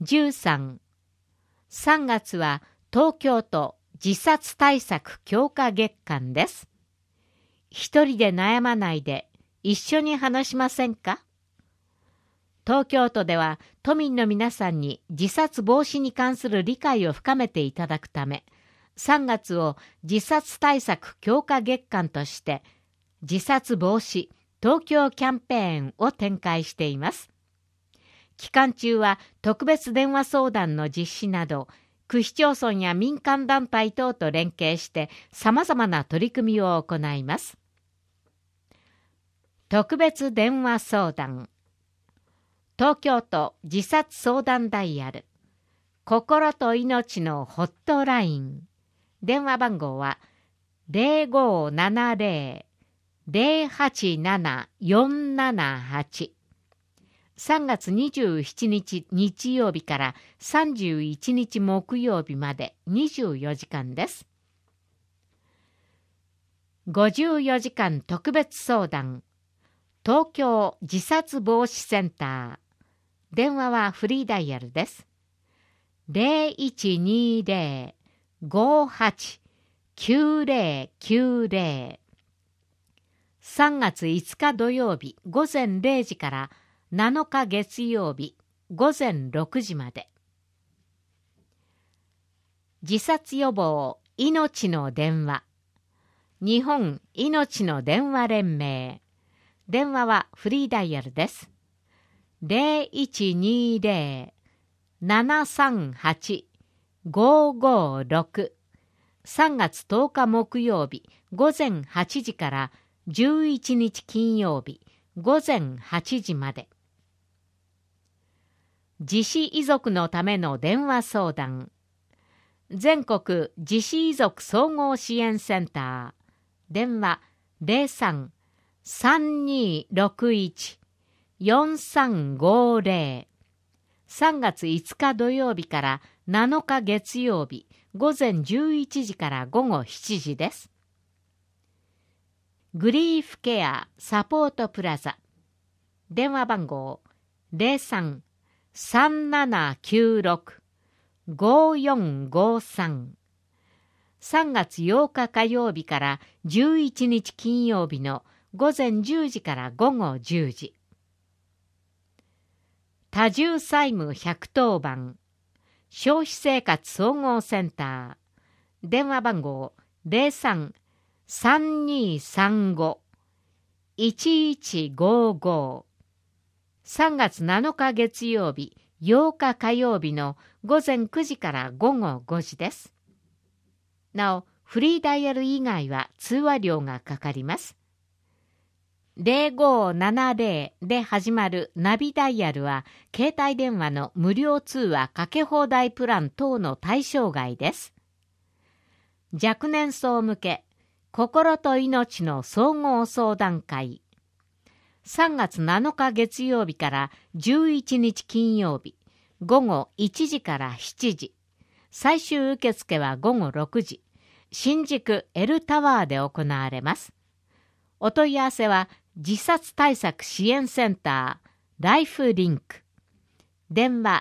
13、3月は東京都自殺対策強化月間です。一人で悩まないで一緒に話しませんか？東京都では都民の皆さんに自殺防止に関する理解を深めていただくため、3月を自殺対策強化月間として自殺防止東京キャンペーンを展開しています。期間中は特別電話相談の実施など、区市町村や民間団体等と連携して様々な取り組みを行います。特別電話相談。東京都自殺相談ダイヤル。心と命のホットライン。電話番号は 0570-087-478。3月27日日曜日から31日木曜日まで24時間です。54時間特別相談。東京自殺防止センター。電話はフリーダイヤルです。0120-58-9090。3月5日土曜日午前0時から7日月曜日午前6時まで。自殺予防命の電話。日本命の電話連盟。電話はフリーダイヤルです。0120-738-556。3月10日木曜日午前8時から11日金曜日午前8時まで。自死遺族のための電話相談。全国自死遺族総合支援センター。電話03-3261-4350。3月5日土曜日から7日月曜日午前11時から午後7時です。グリーフケアサポートプラザ。電話番号03-3796-5453。3月8日火曜日から11日金曜日の午前10時から午後10時。多重債務110番。消費生活総合センター。電話番号03-3235-1155。3月7日月曜日、8日火曜日の午前9時から午後5時です。なお、フリーダイヤル以外は通話料がかかります。0570で始まるナビダイヤルは、携帯電話の無料通話かけ放題プラン等の対象外です。若年層向け、心と命の総合相談会。3月7日月曜日から11日金曜日、午後1時から7時。最終受付は午後6時。新宿 L タワーで行われます。お問い合わせは自殺対策支援センターライフリンク。電話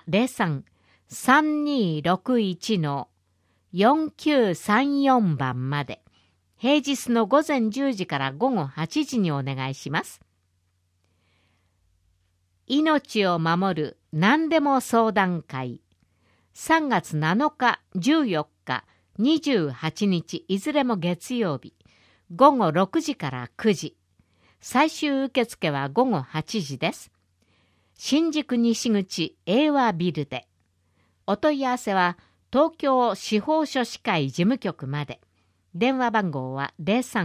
03-3261-4934番まで。平日の午前10時から午後8時にお願いします。命を守る何でも相談会。3月7日、14日、28日、いずれも月曜日。午後6時から9時。最終受付は午後8時です。新宿西口英和ビルで。お問い合わせは東京司法書士会事務局まで。電話番号は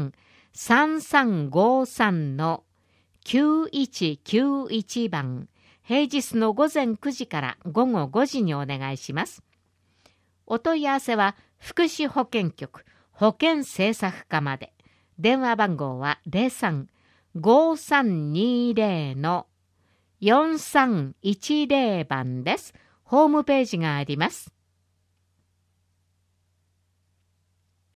03-3353-9191番。平日の午前9時から午後5時にお願いします。お問い合わせは福祉保健局保健政策課まで。電話番号は03-5320-4310番です。ホームページがあります。